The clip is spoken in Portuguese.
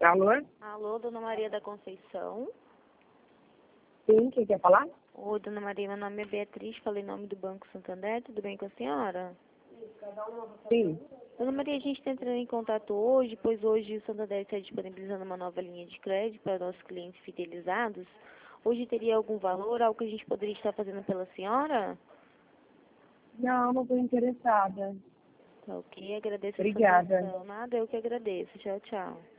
Alô? Alô, Dona Maria da Conceição. Sim, quem quer falar? Oi, Dona Maria, meu nome é Beatriz, falei em nome do Banco Santander, tudo bem com a senhora? Sim. Dona Maria, a gente está entrando em contato hoje, pois hoje o Santander está disponibilizando uma nova linha de crédito para nossos clientes fidelizados. Hoje teria algum valor, algo que a gente poderia estar fazendo pela senhora? Não estou interessada. Tá ok, agradeço a sua Obrigada. atenção. Nada, eu que agradeço. Tchau, tchau.